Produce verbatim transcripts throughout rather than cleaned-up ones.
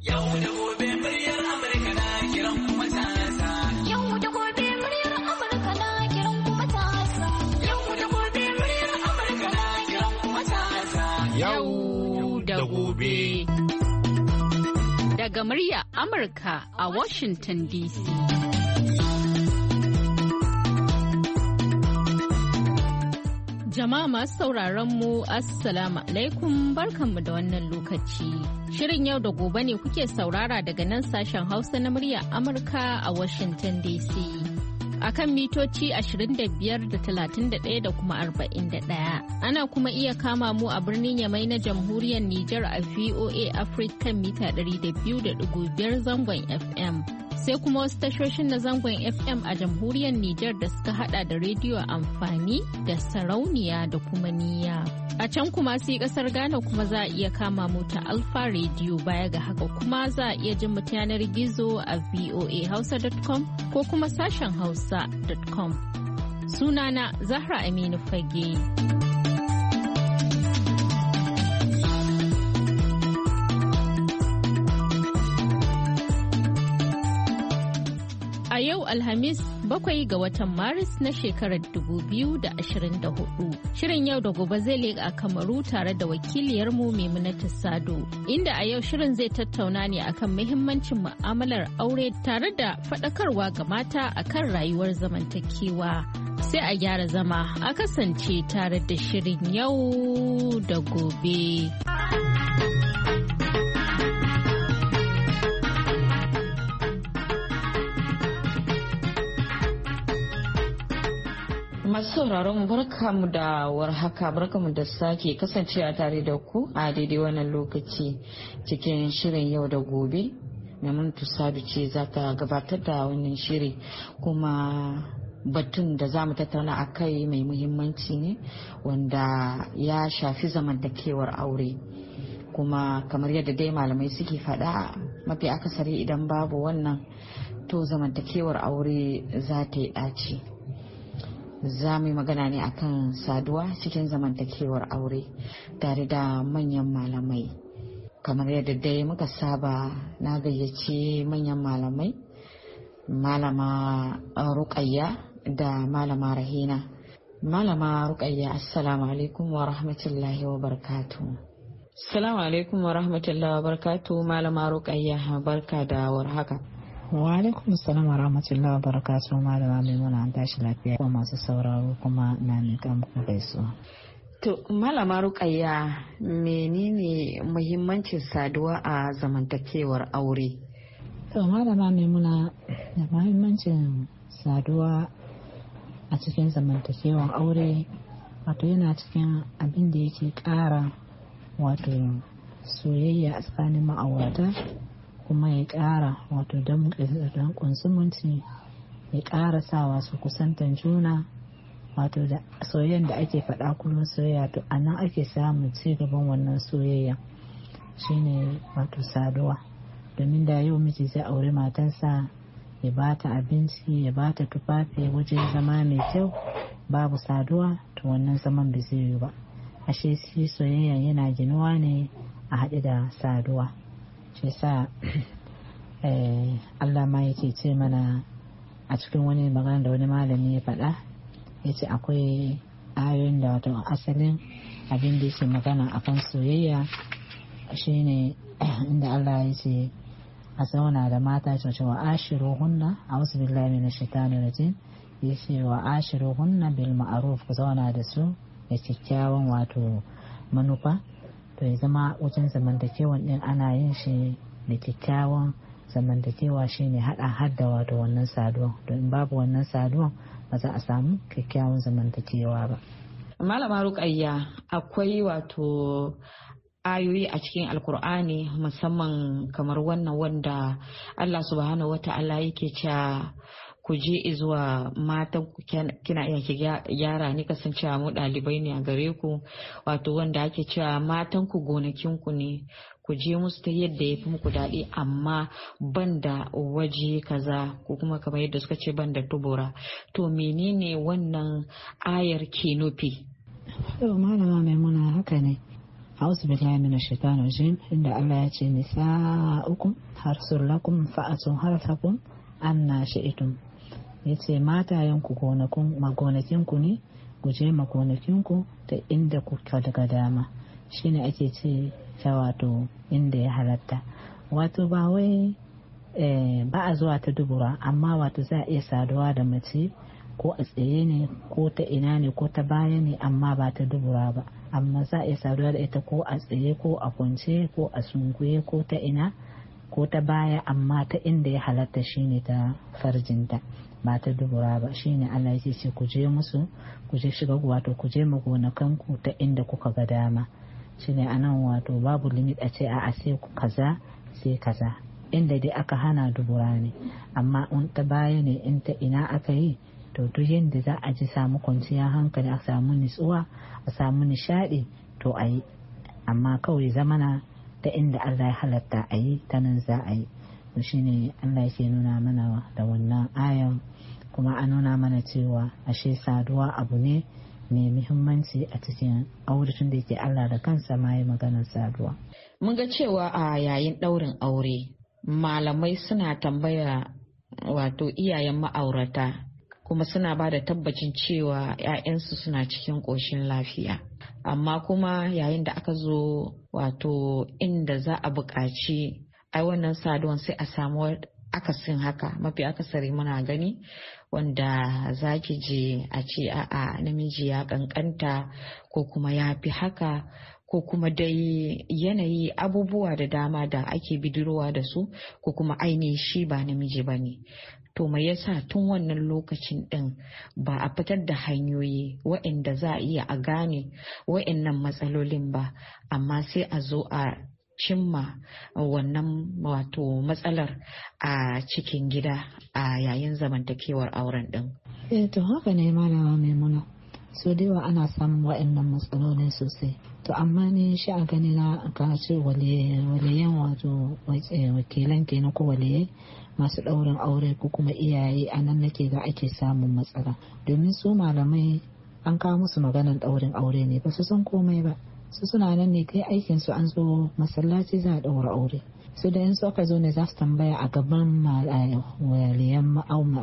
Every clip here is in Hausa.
Yau da gobe muryar Amurka na kiran kuma matasa. Yau da gobe muryar Amurka na kiran kuma matasa. Yau da gobe muryar Amurka na kiran kuma matasa. Yau da gobe. Daga muryar Amurka a Washington D C. Jama'a masu sauraron mu Assalamu alaikum, barkanmu da wannan lokaci. Shirin yau da gobe ne kuke saurara daga nan sashen Hausa na muryar Amurka a Washington D C. Akan mitoci ashirin da biyar da talatin da ɗaya da kuma arba'in da ɗaya. Ana kuma iya kama mu a birnin Yamai na Jamhuriyar Nijar a V O A Africa mita ɗari da biyu da ɗigo biyar zangon F M. Sai kuma wasu tashoshin na zangon F M a Jamhuriyar Nijar da suka hada da rediyo amfani da sarauniya da kuma niyya. A can kuma sai kasar Ghana kuma za a iya kama mu ta Alfa Radio, baya ga haka kuma za a iya jin mu yanar gizo a v o a hausa dot com ko kuma sashen hausa dot com. Sunana Zahra Aminu Fage. A yau Alhamis bakwai ga watan Maris na shekarar dubu biyu da ashirin da hudu. Shirin yau da gobe zai leƙa Kamaru tare da wakiliyarmu Maimunatu Sado, inda a yau shirin zai tattauna ne akan muhimmancin mu'amalar aure tare da faɗakarwa ga mata akan rayuwar zamantakewa. Sai a gyara zama a kasance tare da shirin yau da gobe. Masu sauraron barkamu da warhaka, barkamu da sake kasancewa tare da ku a daidai wannan lokaci cikin shirin yau da gobe. Maimunatu Sadu ce za ta gabatar da wannan shiri, kuma batun da za mu tattauna a kai mai muhimmanci ne wanda ya shafi zamantakewar aure. Kuma kamar yadda dai malamai suke faɗa, mafi akasari idan babu wannan to zamantakewar aure za ta yi ɗaci. Za mu yi magana ne akan saduwa cikin zamantakewar aure tare da manyan malamai. Kamar yadda dai muka saba, na gayyaci manyan malamai, malama Ruqayya da malama Rahina. Malama Ruqayya, assalamu alaikum wa rahmatullahi wa barakatuh. Assalamu alaikum wa rahmatullahi wa barakatuh. Malama Ruqayya, barka da warhaka. Wa alaikum salam wa rahmatullahi wa barakatuhu. Malama Maimuna, an tashi lafiya kuma masu sauraro kuma na miƙa muku gaisuwa. To malama Ruqayya, menene muhimmancin saduwa a zamantakewar aure? To malama Maimuna, da muhimmancin saduwa a cikin zamantakewar aure wato yana cikin abin da yake ƙara wato soyayya a tsakanin ma'aurata, kuma ya ƙara wato danƙon zumunci, ya ƙara sawa su kusantan juna, wato da soyayyan da ake faɗa kullum soyayya, to a nan ake samun ci gaban wannan soyayya shine wato saduwa. Domin da yau miji zai aure matarsa, ya bata abinci, ya bata tufafi, wajen zama mai kyau, babu saduwa to wannan zaman bai zai yi ba. Ashe shi soyayya yana ginuwa ne a haɗe da saduwa. Shi sa Allah ma yake ce mana a cikin wani magana da wani malami ya faɗa, ya ce akwai ayoyin da wato asalin abin da yake magana akan soyayya shine inda Allah ya ce a zauna da mata ce wa ashiru hunna, a wasu billahi minash shaitanir rajim, ya ce wa ashiru hunna bil ma'ruf, ku zauna da su da kyakkyawan wato manufa. To ya zama wajen zamantakewan din ana yin shi da kyakkyawan zamantakewa, shine hada hadda wato wannan saduwa. Don babu wannan saduwa ba za a samu kyakkyawan zamantakewa ba. Malama Ruqayya, akwai wato ayoyi a cikin Alkur'ani musamman kamar wannan wanda Allah subhanahu wata'ala yake cewa ku je zuwa matan ku, kina iya ki gyara ni, kasancewa mu ɗalibai ne a gare ku, wato wanda ake cewa matan ku gonakin ku ne, ku je musu ta yadda ya fi muku daɗi, amma ban da waje kaza, ko kuma kamar yadda suka ce ban da tubura. To menene wannan ayar ke nufi? To malama Maimuna, haka ne, A'udhu billahi minash shaitanir rajim, inda Allah ya ce nisa'ukum harsul lakum fa'atu harsakum anna shi'tum. Yace matayen ku gonakun magonakin ku ne, ku je magonakin ku ta inda kuka daga dama. Shine ake ce ta wato inda ya halatta. Wato ba wai eh, ba a zuwa ta dubura, amma wato za a iya saduwa da mace ko a tsaye ne ko ta ina ne ko ta baya ne, amma ba ta dubura ba. Amma za a iya saduwa da ita ko a tsaye ko a kwance ko a sunkuye ko ta ina ko ta baya, amma ta inda ya halatta shine ta farjinta, ba ta dubura ba. Shine Allah ya ce ku je musu, ku je shiga wato ku je magonakanku ta inda kuka ga dama. Shine anan wato babu limit a ce a sai ku kaza sai kaza, inda dai aka hana dubura ne. Amma in ta baya ne, in ta ina aka yi, to duk yadda za a ji samu kwanciyar hankali, a samu nutsuwa, a samu nishadi, to a yi. Amma kawai zamana ta inda Allah ya halatta a yi, ta nan za a yi. To shine Allah yake nuna mana da wannan ayan, kuma a nuna mana cewa ashe saduwa abu ne mai muhimmanci a cikin aure, tun da yake Allah da kansa ma yi maganar saduwa. Mun ga cewa a yayin ɗaurin aure malamai suna tambaya wato iyayen ma'aurata, kuma suna ba da tabbacin cewa 'ya'yansu suna cikin ƙoshin lafiya. Amma kuma yayin da aka zo wato inda za a buƙaci ai wannan saduwan, sai a samu akasin haka. Mafi akasari muna gani wanda za ki je a ce a'a namiji ya kankanta, ko kuma ya fi haka, ko kuma dai yanayi abubuwa da dama da ake bidirowa da su, ko kuma ainihin shi ba namiji ba ne. To mai yasa tun wannan lokacin din ba a fitar da hanyoyi waɗanda za a iya a gane waɗannan matsalolin ba, amma sai a zo a cimma wannan wato matsalar a cikin gida a yayin zamantakewar auren din. Eh to haka ne malama Maimuna, so da yawa ana samun waɗannan matsalolin sosai. To amma ni shi a gani na ka ce waliyan wato wakilan kenan ko waliyai masu ɗaurin aure ko kuma iyaye, a nan nake ga ake samun matsala. Domin su malamai an kawo musu maganar ɗaurin aure ne, ba su san komai ba. Su suna nan ne kai aikin su, an zo masallaci za a ɗaura aure. Su da in su aka zo ne za su tambaya a gaban waliyan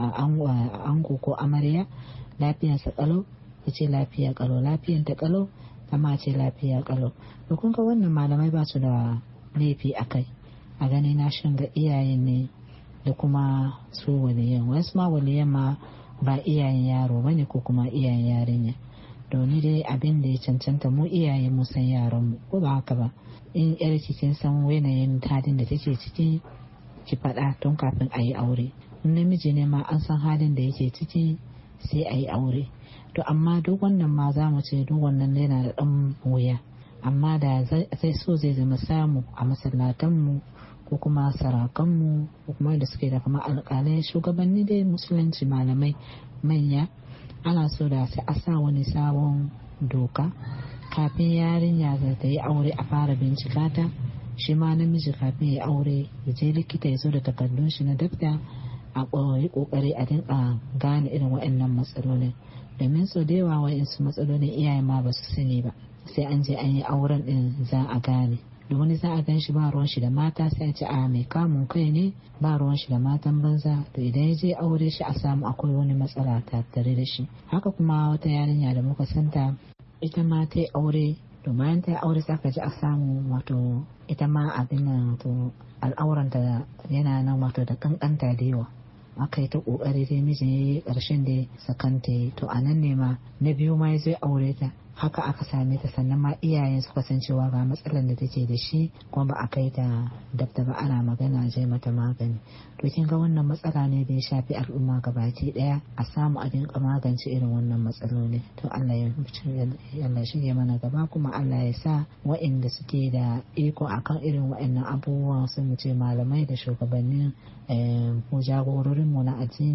ango ko amarya lafiyarsa kalau, ya ce lafiya kalau, lafiyan ta kalau, amma ce lafiya kalau. To kun ga wannan malamai ba su da laifi a kai. A gani na shin ga iyayen ne da kuma su waliyan. Wasu ma waliyan ma ba iyayen yaro bane ko kuma iyayen yarinya. Domin dai abin da ya cancanta mu iyaye mu san yaran mu, ko ba haka ba. In yar cikin san yanayin halin da take ciki, ki faɗa tun kafin a yi aure. In namiji ne ma an san halin da yake ciki sai a yi aure. To amma duk wannan ma za mu ce duk wannan yana da ɗan wuya. Amma da zai so zai zama samu a masallatanmu ko kuma sarakanmu ko kuma da suke da kuma alƙalai, shugabanni dai musulunci, malamai manya, ana so da sai a sa wani sabon doka kafin yarinya za ta yi aure a fara bincika ta. Shi ma namiji kafin ya aure ya je likita ya zo da takardun shi na dafta, a yi kokari a dinka gane irin waɗannan matsalolin. Domin so da yawa wa'insu matsalolin iyaye ma ba su sani ba, sai an je an yi auren din za a gane. Da wani za a gan shi ba ruwan shi da mata, sai a ce a mai kamun kai ne, ba ruwan shi da matan banza. To idan ya je aure shi a samu akwai wani matsala tattare da shi. Haka kuma wata yarinya da muka santa, ita ma ta yi aure. To bayan ta yi aure za ka ji a samu wato ita ma abin nan, to al'auranta yana nan wato da kankanta da yawa. Aka yi ta kokari dai mijin ya yi ƙarshen da sakanta yi. To a nan ne ma na biyu ma ya zai aure ta, haka aka same ta. Sannan ma iyayen suka san cewa ga matsalar da take da shi, kuma ba a kai ta dabta ba, ana magana je mata magani. To kin ga wannan matsala ne da ya shafi al'umma gabaki daya, a samu a dinka magance irin wannan matsaloli. To Allah ya Allah shige mana gaba, kuma Allah ya sa waɗanda suke da iko akan irin waɗannan abubuwan, sun mu ce malamai da shugabannin ko jagororin mu na addini,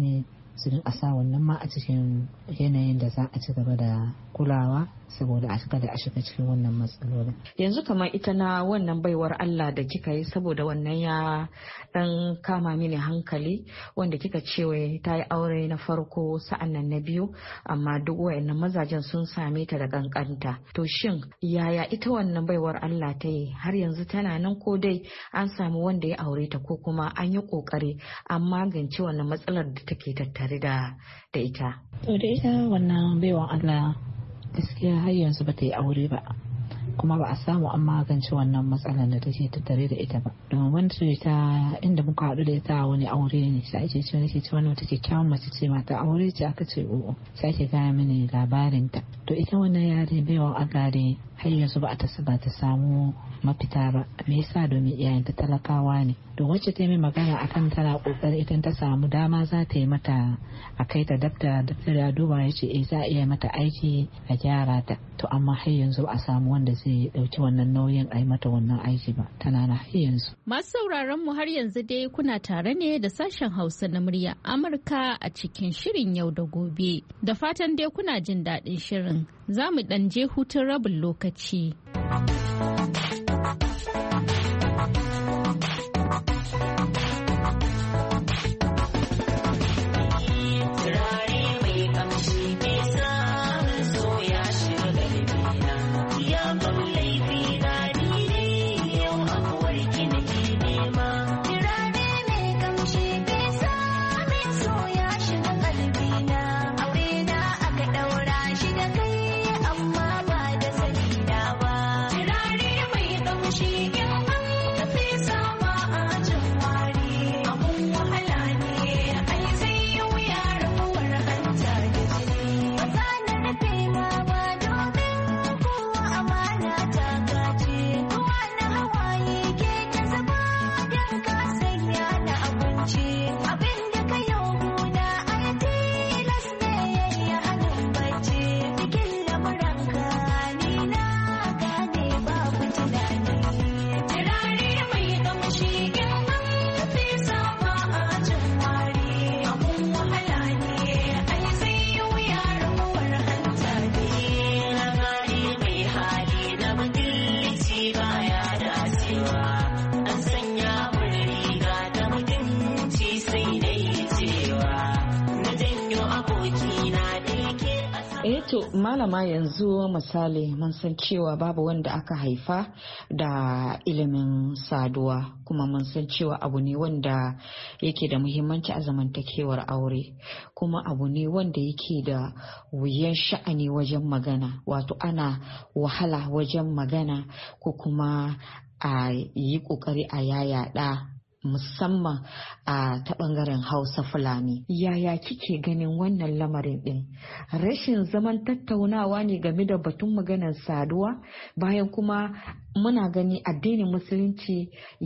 su dinga sa wannan ma a cikin yanayin da za a ci gaba da kulawa saboda a shiga da a shiga cikin wannan matsalolin. Yanzu kamar ita na wannan baiwar Allah da kika yi, saboda wannan ya dan kama mini hankali, wanda kika ce ta yi aure na farko sa'an nan na biyu amma duk wayannan mazajen sun same ta da kankanta. To shin yaya ita wannan baiwar Allah ta yi, har yanzu tana nan ko dai an samu wanda ya aure ta, ko kuma an yi kokari an magance wannan matsalar da take tattare da da ita? To da ita wannan baiwar Allah gaskiya har yanzu ba ta yi aure ba, kuma ba a samu an magance wannan matsalar da take tattare da ita ba. Domin wanda ta inda muka haɗu da ita wani aure ne, sai ake ce nake ce wannan wata kyakkyawan mace ce, mata aure ce, aka ce o'o, sai ake gaya mini labarin ta. To ita wannan yare baiwa Allah ne har yanzu ba ta ba ta samu mafita ba. Me yasa? Domin iyayenta talakawa ne. To wacce ta yi magana akan tana kokari idan ta samu dama za ta yi mata a kai ta dafta daftar ya duba ya ce eh za a iya mata aiki a gyara ta. To amma har yanzu a samu wanda zai dauki wannan nauyin a yi mata wannan aiki ba, tana na har yanzu. Masu sauraron mu har yanzu dai kuna tare ne da sashen Hausa na murya Amurka a cikin shirin yau da gobe. Da fatan dai kuna jin daɗin shirin. Za mu ɗan je hutun rabin lokaci. To malama, yanzu misali mun san cewa babu wanda aka haifa da ilimin saduwa, kuma mun san cewa abu ne wanda yake da muhimmanci a zamantakewar aure, kuma abu ne wanda yake da wuyan sha'ani wajen magana, wato ana wahala wajen magana ko kuma a yi kokari a yayada, musamman a ta bangaren Hausa Fulani. Yaya kike ganin wannan lamarin din? Rashin zaman tattaunawa ne game da batun maganar saduwa, bayan kuma muna gani addinin musulunci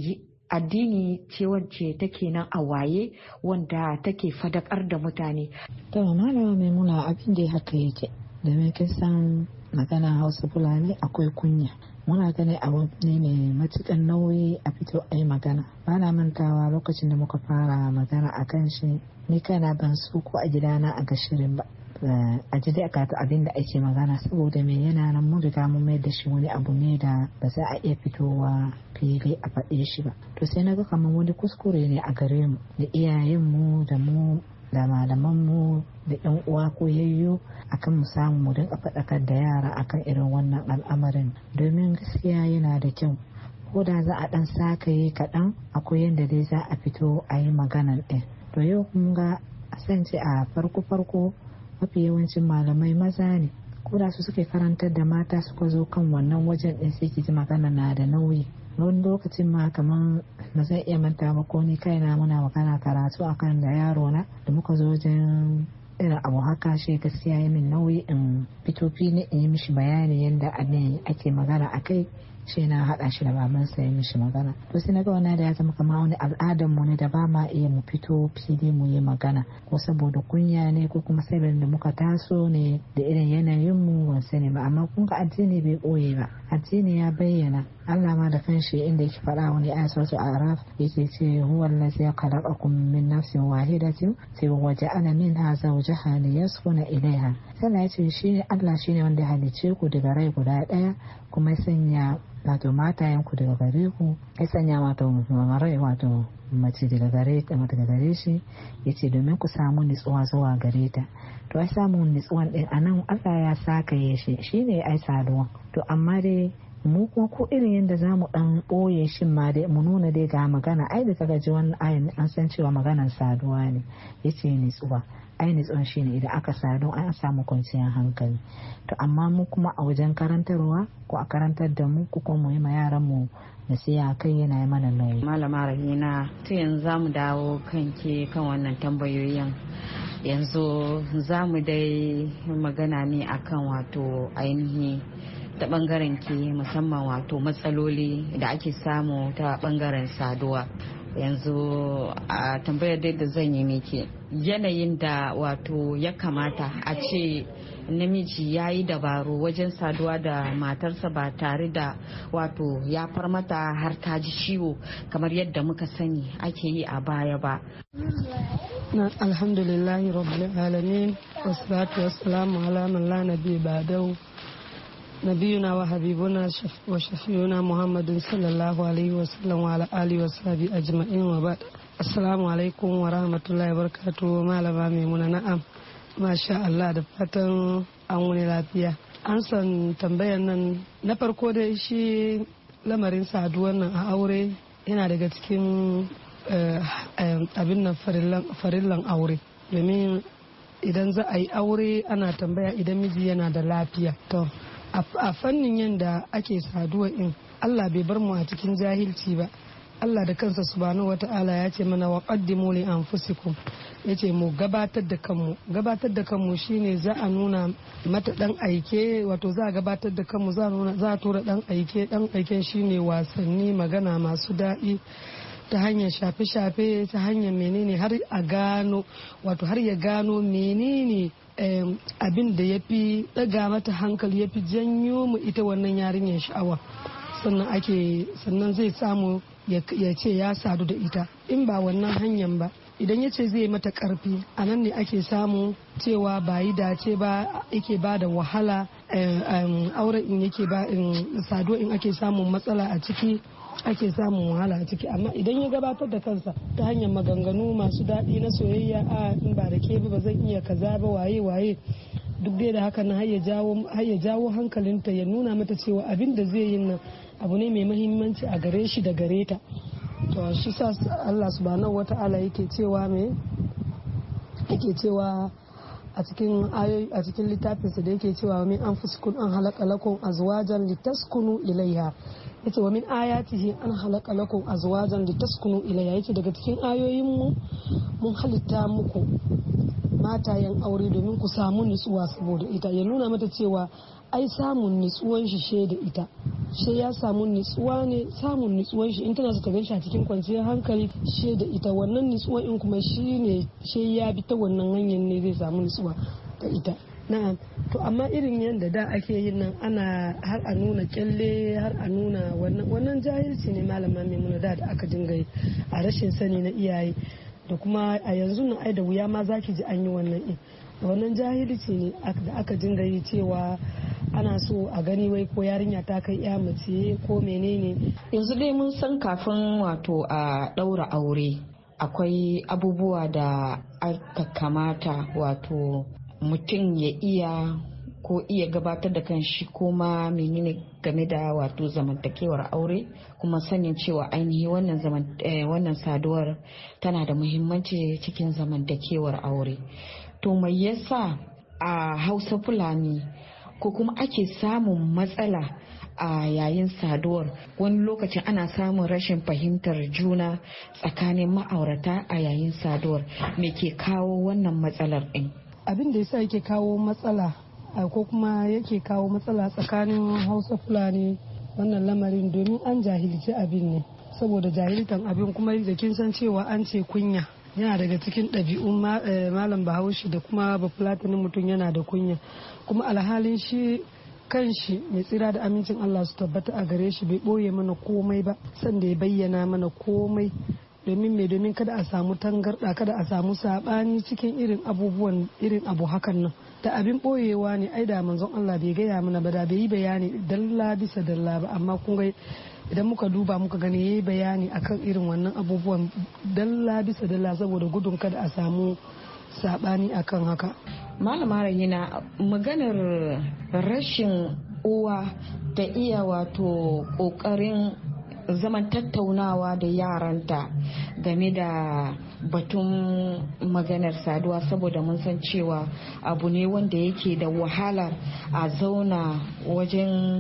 addini ce wacce take nan a waye, wanda take fadakar da mutane. To malama Maimuna, abin da haka yake, domin kin san maganar Hausa Fulani akwai kunya. Muna ganin abu ne mai matukan nauyi a fito a yi magana. Ba na mantawa lokacin da muka fara magana a kan shi, ni kana ban so ko a gidana a ga shirin ba, a ji dai aka abin da ake magana, saboda me yana nan mun riga mun mai da shi wani abu ne da ba za a iya fitowa fili a faɗe shi ba. To sai na ga kamar wani kuskure ne a gare mu da iyayenmu da mu da malamanmu da yan uwa ko yayyo akan mu samu mu dinga faɗakar da yara akan irin wannan al'amarin, domin gaskiya yana da kyau ko da za a ɗan sakaye kaɗan akwai yadda dai za a fito a yi maganar ɗin. To yau kun ga asance a farko farko mafi yawancin malamai maza ne, ko da su suke karantar da mata suka zo kan wannan wajen ɗin sai ki ji magana na da nauyi. Wani lokacin ma kamar ba zan iya manta ba, ko ni kaina muna magana karatu akan da yaro na da muka zo wajen irin abu haka, shi gaskiya ya min nauyi in fito fili in yi mishi bayani yadda abin ake magana a kai shi na haɗa shi da babansa ya mishi magana. To sai na ga wannan da ya zama kamar wani al'adar mu ne da ba ma iya mu fito fili mu yi magana, ko saboda kunya ne ko kuma saboda da muka taso ne da irin yanayin mu ban sani ba. Amma kun ga addini bai ɓoye ba, addini ya bayyana. Allah ma da kanshi inda yake faɗa wani ayat suratul A'raf yake ce huwa allazi khalaqakum min nafsin wahidatin sai wa ja'ala minha zawjaha liyaskuna ilaiha. Sannan ya ce shi Allah shine wanda ya halicce ku daga rai guda ɗaya kuma ya sanya wato matayen ku daga gare ku, ya sanya wato rai wato mace daga gare ta daga gare shi, yace domin ku samu nutsuwa zuwa gare ta. To ai samun nutsuwan din anan Allah ya saka ya shi shine ai saduwa. To amma dai mu kuma ko irin yadda za mu dan ɓoye shin ma dai mu nuna dai ga magana ai da kaga ji wannan ayin an san cewa maganar saduwa ne, yace nutsuwa. Ai nutsuwan shine idan aka sadu an samu kwanciyar hankali. To amma mu kuma a wajen karantarwa ko a karantar da mu ko kuma mu yi ma yaran mu nasiha kai yana yi mana nauyi. Malama Rahina, to yanzu za mu dawo kanki kan wannan tambayoyin. Yanzu za mu dai magana ne akan wato ainihi ta bangaren ki musamman wato matsaloli da ake samu ta bangaren saduwa. Yanzu a tambayar dai da zan yi miki yanayin da wato ya kamata a ce namiji ya yi dabaru wajen saduwa da matarsa ba tare da wato ya far mata har ta ji ciwo kamar yadda muka sani ake yi a baya ba. Alhamdulillahi rabbil alamin wassalatu wassalamu ala man la nabiy ba'dahu نبينا وحبيبنا وشفيعنا محمد صلى الله عليه وسلم وعلى آله وصحبه أجمعين وبعد. السلام عليكم ورحمة الله وبركاته. malama Maimuna, na'am masha Allah, da fatan an wuni lafiya. An san tambayar nan na farko dai shi lamarin saduwar nan a aure yana daga cikin abin nan farillan aure, domin idan za a yi aure ana tambaya idan miji yana da lafiya. To a fannin yadda ake saduwa in Allah bai bar mu a cikin jahilci ba. Allah da kansa subhanahu wata'ala ya ce mana wa qaddimu li anfusikum, yace mu gabatar da kanmu. Gabatar da kanmu shine za a nuna mata dan aike, wato za a gabatar da kanmu, za a nuna za a tura dan aike. Dan aiken shine wasanni, magana masu daɗi ta hanyar shafe-shafe, ta hanyar menene har a gano, wato har ya gano menene Um, abin da ya fi daga mata hankali, ya fi janyo mu ita wannan yarinyar sha'awa, sannan ake sannan zai samu ya ce ya sadu da ita. In ba wannan hanyar ba, idan ya ce zai mata karfi, a nan ne ake samu cewa ba yi dace ba, yake ba da wahala, um, auren in yake ba in saduwa in ake samun matsala a ciki, ake samun wahala a ciki. Amma idan ya gabatar da kansa ta hanyar maganganu masu daɗi na soyayya, a in ba da ke ba zan iya kaza ba, waye waye, duk dai da haka nan har ya jawo hankalinta, ya nuna mata cewa abin da zai yi nan abu ne mai mahimmanci a gare shi da gare ta. To shi sa Allah subhanahu wata'ala yake cewa me yake cewa a cikin ayoyi a cikin littafinsa da yake cewa min anfusikum an halaka lakum azwajan litaskunu ilaiha, yace wa min ayatihi an halaka lakum azwajan litaskunu ilaiha, yace daga cikin ayoyin mu mun halitta muku matayen aure domin ku samu nutsuwa saboda ita. Ya nuna mata cewa ai samun nutsuwan shi she da ita, she ya samu nutsuwa ne, samun nutsuwan shi in tana so ta ganshi a cikin kwanciyar hankali she da ita. Wannan nutsuwa in kuma shi ne she ya bi ta wannan hanyar ne zai samu nutsuwa da ita. Na'am. To amma irin yadda da ake yin nan ana har a nuna kyalle, har a nuna wannan wannan jahilci ne malama Maimuna, da da aka dinga yi a rashin sani na iyaye, da kuma a yanzu nan ai da wuya ma zaki ji an yi wannan in wannan jahilci ne da aka dinga yi, cewa ana so a gani wai ko yarinya ta kai ya mace ko menene. Yanzu dai mun san kafin wato a ɗaura aure akwai abubuwa da aka kamata wato mutum ya iya ko iya gabatar da kanshi ko ma menene game da wato zamantakewar aure, kuma sanin cewa ainihi wannan zaman wannan saduwar tana da muhimmanci cikin zamantakewar aure. To mai yasa a Hausa Fulani ko kuma ake samun matsala a yayin saduwar? Wani lokacin ana samun rashin fahimtar juna tsakanin ma'aurata a yayin saduwar. Me ke kawo wannan matsalar din? Abin da yasa yake kawo matsala ko kuma yake kawo matsala tsakanin Hausa Fulani wannan lamarin domin an jahilci abin ne, saboda jahiltan abin kuma da kin san cewa an ce kunya yana daga cikin ɗabi'un malam bahaushe da kuma bafulatinin mutum yana da kunya, kuma alhalin shi kan shi mai tsira da amincin Allah su tabbata a gare shi bai ɓoye mana komai ba, sanda ya bayyana mana komai domin mai domin kada a samu tangarɗa, kada a samu saɓani cikin irin abubuwan irin abu hakan nan. Da abin ɓoyewa ne ai da manzon Allah bai gaya mana ba, da bai yi bayani dalla bisa dalla ba, amma kun ga idan muka duba muka gani yayi bayani akan irin wannan abubuwan dalla bisa dalla saboda gudun kada a samu sabani akan haka. Malama Raina, maganar rashin uwa da iya wato kokarin zaman tattaunawa da yaranta game da batun maganar saduwa, saboda mun san cewa abu ne wanda yake da wahala a zauna wajen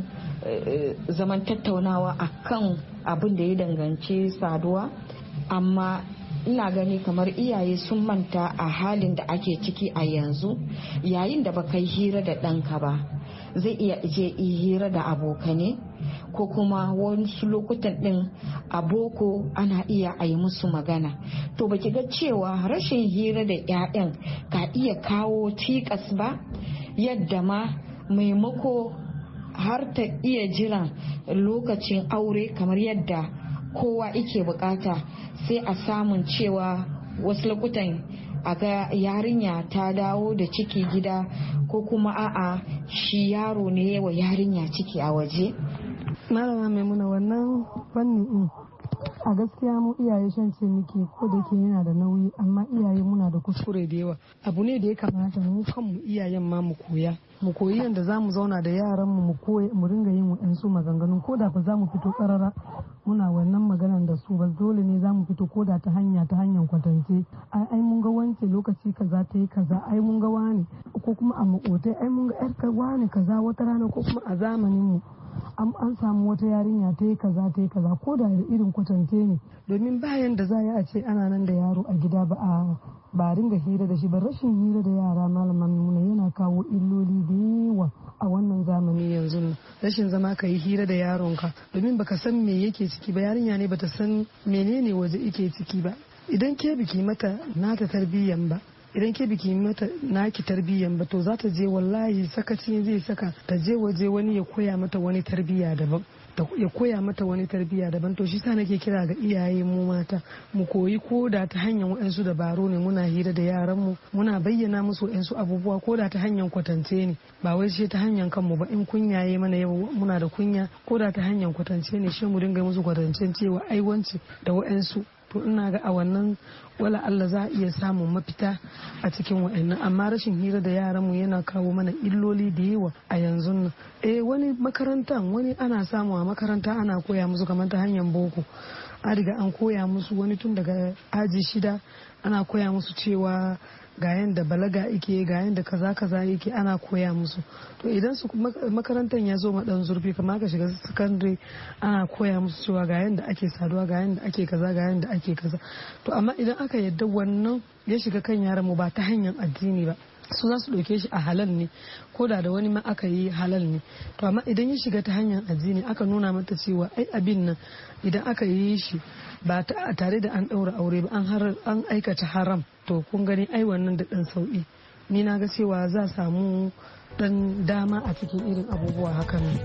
zaman tattaunawa akan abin da ya danganci saduwa, amma ina gani kamar iyaye sun manta a halin da ake ciki a yanzu. Yayin da baka yi hira da ɗanka ba, zai iya je hira da abokane, ko kuma wasu lokutan ɗin a boko ana iya a yi musu magana. To baki ga cewa rashin hira da 'ya'yan ka iya kawo cikas ba, yadda ma maimako har ta iya jiran lokacin aure kamar yadda kowa ike bukata, sai a samun cewa wasu lokutan a ga yarinya ta dawo da ciki gida, ko kuma a'a shi yaro ne wa yarinya ciki a waje. Malama Maimuna, wannan fannin a gaskiya mu iyaye shan ce muke, ko da ke yana da nauyi, amma iyaye muna da kuskure da yawa. Abu ne da ya kamata mu kanmu iyayen ma mu koya mu koyi yadda za mu zauna da yaran mu mu ringa yin wa'ansu maganganun, ko da ba za mu fito karara muna wannan maganan da su ba, dole ne za mu fito ko da ta hanya ta hanyar kwatance. ai mun ga wance lokaci kaza ta yi kaza, ai mun ga wani, ko kuma a makotai ai mun ga yar wani kaza wata rana, ko kuma a zamanin mu an samu wata yarinya ta yi kaza ta yi kaza, ko da irin kwatance ne, domin bayan da za a ce ana nan da yaro a gida ba a ba ringa hira da shi ba. Rashin hira da yara malaman nuna yana kawo illoli da yawa a wannan zamani yanzu ne. Rashin zama ka yi hira da yaronka, domin baka san me yake ciki ba, yarinya ne bata san menene waje yake ciki ba. Idan ke biki mata nata tarbiyyan ba, idan ke biki mata naki tarbiyyan ba, to za ta je wallahi sakaci zai saka ta je waje wani ya koya mata wani tarbiyya daban ya koya mata wani tarbiyya daban. To shi sa nake kira ga iyaye mu mata mu koyi ko da ta hanyar waɗansu dabaru ne, muna hira da yaran mu muna bayyana musu waɗansu abubuwa, ko da ta hanyar kwatance ne, ba wai shi ta hanyar kanmu ba. In kunya yayi mana yau muna da kunya, ko da ta hanyar kwatance ne, shi mu dinga musu kwatancen cewa ai wance da waɗansu. To ina ga a wannan wala Allah za a iya samun mafita a cikin wa'annan, amma rashin hira da yaranmu yana kawo mana illoli da yawa a yanzu nan. Eh wani makarantan wani ana samu a makaranta ana koya musu kamar ta hanyar boko, an riga an koya musu wani tun daga aji shida ana koya musu cewa ga yanda balaga yake, ga yanda kaza kaza yake, ana koya musu. To idan su makarantar ya zo madan zurfi kamar ka shiga secondary ana koya musu cewa ga yanda ake saduwa, ga yanda ake kaza, ga yanda ake kaza. To amma idan aka yadda wannan ya shiga kan yaran mu ba ta hanyar addini ba, su za su ɗauke shi a halal ne, ko da da wani ma aka yi halal ne. To amma idan ya shiga ta hanyar addini aka nuna mata cewa ai abin nan idan aka yi shi ba tare da an ɗaura aure ba an aikata haram, to kun gani ai wannan da ɗan sauƙi. Ni na ga cewa za samu ɗan dama a cikin irin abubuwa hakan ne.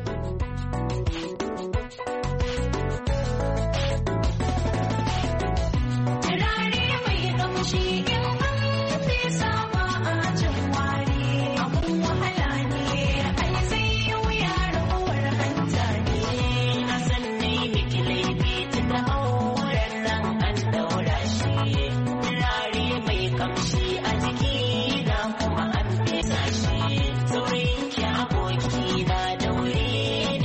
Saurin ki aboki na daure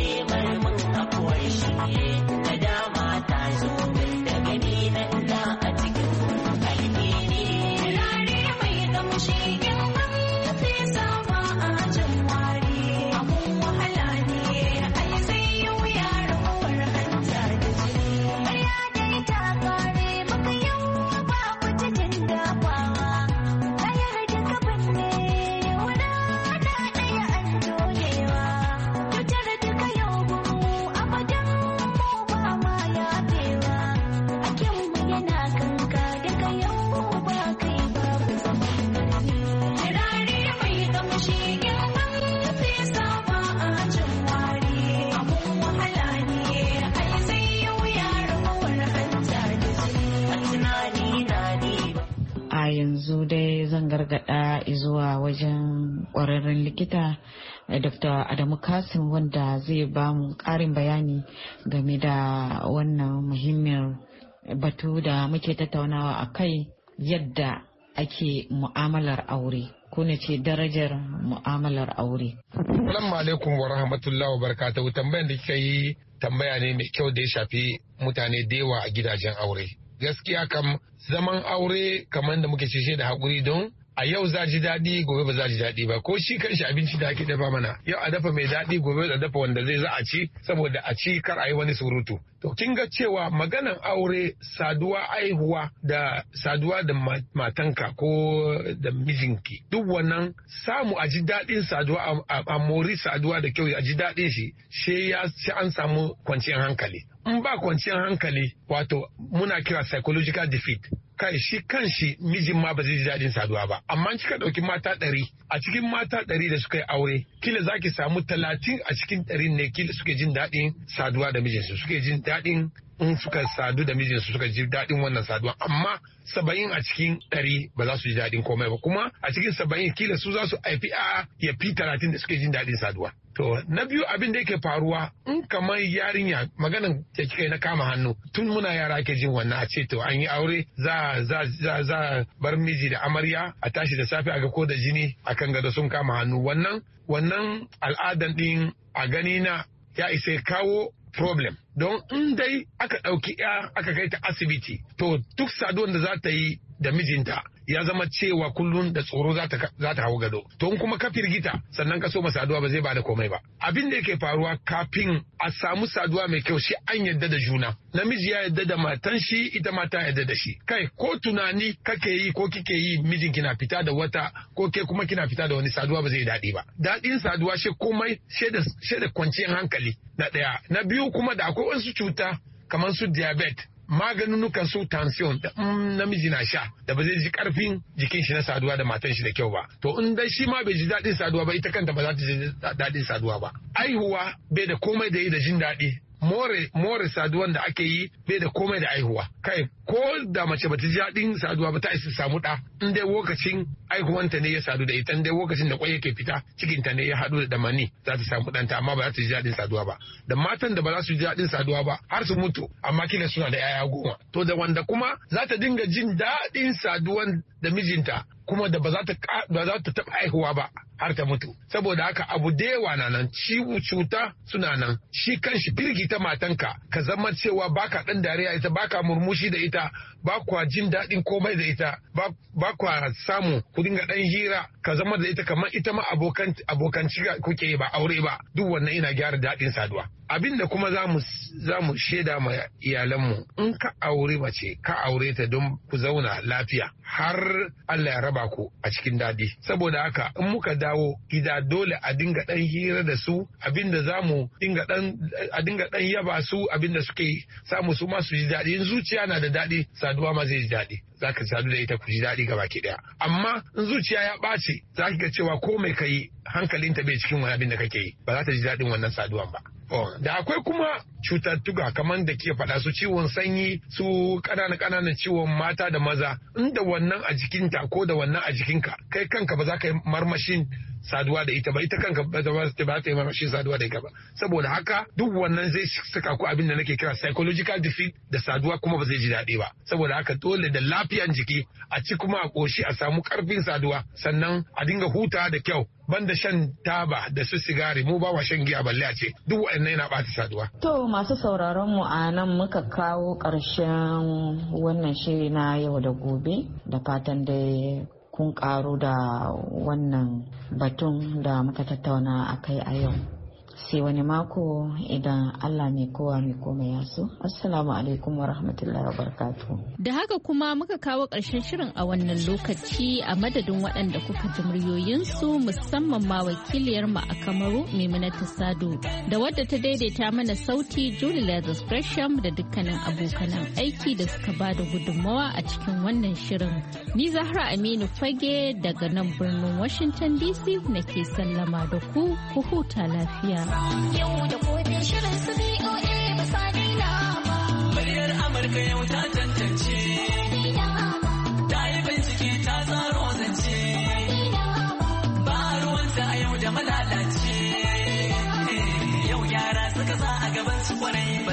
yanzu dai zan gargada zuwa wajen ƙwararren likita Doctor Adamu Kasim wanda zai ba mu ƙarin bayani game da wannan muhimmin batu da muke tattaunawa a kai, yadda ake mu'amalar aure ko ne ce darajar mu'amalar aure. Assalamu alaikum wa rahmatullahi wa barakatuhu. Tambayan da kika yi tambaya ne mai kyau da ya shafi mutane da yawa a gidajen aure. Gaskiya kam zaman aure kamar da muke ce da haƙuri, don a yau za ji daɗi gobe ba za ji daɗi ba, ko shi kanshi abinci da ake dafa mana yau a dafa mai daɗi gobe a dafa wanda zai za a ci saboda a ci kar a yi wani surutu. To kin ga cewa maganan aure, saduwa, aihuwa da saduwa da matanka ko da mijinki, duk wannan samu a ji daɗin saduwa, a mori saduwa da kyau a ji daɗin shi, sai ya an samu kwanciyar hankali. In ba kwanciyar hankali, wato muna kira psychological defeat. Kai shi kan shi mijin ma ba zai ji daɗin saduwa ba. Amma kika ɗauki mata ɗari, a cikin mata ɗari da suka yi aure, kila za ki samu talatin a cikin ɗarin ne kila suke jin daɗin saduwa da mijinsu, suke jin daɗin in suka sadu da mijinsu suka ji daɗin wannan saduwa. Amma saba'in a cikin ɗari ba za su ji daɗin komai ba, kuma a cikin saba'in kila su za su haifi a ya fi talatin da suke jin daɗin saduwa. To na biyu abin da yake faruwa, in kamar yarinya maganan da kika yi na kama hannu, tun muna yara ake jin wannan, a ce to an yi aure za za za za bar miji da amarya a tashi da safe a ga ko da jini akan gado sun kama hannu. Wannan wannan al'adan din a gani na ya isa kawo problem, don in dai aka ɗauki ya aka kai ta asibiti, to duk saduwan da za ta yi da mijinta ya zama cewa kullum da tsoro za ta hau gado. To in kuma ka firgita sannan ka so ma saduwa ba zai bada komai ba. Abin da yake faruwa kafin a samu saduwa mai kyau shi an yadda da juna. Namiji ya yadda da matan shi, ita mata yadda da shi. Kai ko tunani kake yi ko kike yi mijin kina fita da wata ko ke kuma kina fita da wani, saduwa ba zai daɗi ba. Daɗin saduwa shi komai shi da kwanciyar hankali na ɗaya. Na biyu kuma da akwai wasu cuta kamar su diabetes, maganunukan su tension da mm, namiji na sha da ba zai ji karfin jikin shi na saduwa da matan shi da kyau ba. To in dai shi ma bai ji daɗin saduwa ba, ita kanta ba za ta ji daɗin saduwa ba. Aihuwa bai da komai da yi da jin daɗi. More more saduwan da ake yi bai da komai da aihuwa. Kai ko da mace bata ji daɗin saduwa ba ta isa samu ɗa, in dai lokacin aihuwanta ne ya sadu da ita, in dai lokacin da kwai yake fita cikinta ne ya haɗu da mani, za ta samu ɗanta, amma ba za ta ji daɗin saduwa ba. Da matan da ba za su ji daɗin saduwa ba har su mutu, amma kila suna da 'ya'ya goma. To da wanda kuma za ta dinga jin daɗin saduwan da mijinta, kuma da ba za ta taɓa aihuwa ba har ta mutu. Saboda haka abu da yawa na nan, ciwo cuta suna nan. Shi kanshi firgita matanka, ka zama cewa baka ɗan dariya ita, baka murmushi da ita, ba kwa jin daɗin komai da ita, ba kwa samu ku dinga ɗan hira, ka zama da ita kamar ita ma abokan abokan kuke ba aure ba. Duk wannan ina gyara daɗin saduwa. Abin da kuma za mu shaida ma iyalanmu, in ka aure mace ka aure ta don ku zauna lafiya har Allah ya raba ku a cikin daɗi. Saboda haka in muka dawo gida dole a dinga ɗan hira da su, abin da za mu dinga ɗan a dinga ɗan yaba su, abin da suke samu su ma su ji daɗi. In zuciya na da daɗi, saduwa ma zai ji daɗi. Za ka sadu da ita ku ji daɗi gaba ki ɗaya. Amma in zuciya ya ɓaci, za ki ga cewa ko mai ka yi hankalinta bai cikin wani abin da kake yi, ba za ta ji daɗin wannan saduwan ba. Oh, da akwai kuma cututtuka kamar da ke faɗa, su ciwon sanyi, su ƙananan ƙananan ciwon mata da maza, inda wannan a jikinta ko da wannan a jikinka, kai kanka ba za ka yi marmashin saduwa da ita ba, ita kanka ba ta yi marmashin saduwa da ita ba. Saboda haka duk wannan zai saka ku abin da nake kira psychological defeat, da saduwa kuma ba zai ji daɗi ba. Saboda haka dole da lafiyan jiki a ci kuma a ƙoshi, a samu ƙarfin saduwa, sannan a dinga huta da kyau, banda shan taba da su sigari. Mu ba wa shan giya balle a ce, duk waɗannan yana ɓata saduwa. To masu sauraron mu a nan muka kawo ƙarshen wannan shiri na yau da gobe, da fatan da kun karu da wannan batun da muka tattauna a kai a yau. Sai wani mako idan Allah mai kowa mai komai ya so. Assalamu alaikum wa rahmatullahi wa barakatuh. Da haka kuma muka kawo ƙarshen shirin a wannan lokaci, a madadin waɗanda kuka ji muryoyinsu, musamman ma wakiliyar mu a Kamaru Maimunatu Sado, da wadda ta daidaita mana sauti Julie Lazarus Gresham, da dukkanin abokanan aiki da suka ba da gudunmawa a cikin wannan shirin. Ni Zahra Aminu Fage daga nan birnin Washington D C nake sallama da ku, ku huta lafiya. Yau da gobe shirin su B O A ba sa daina ba. Muryar Amurka yau ta tantance. Ta yi bincike ta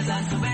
za su bai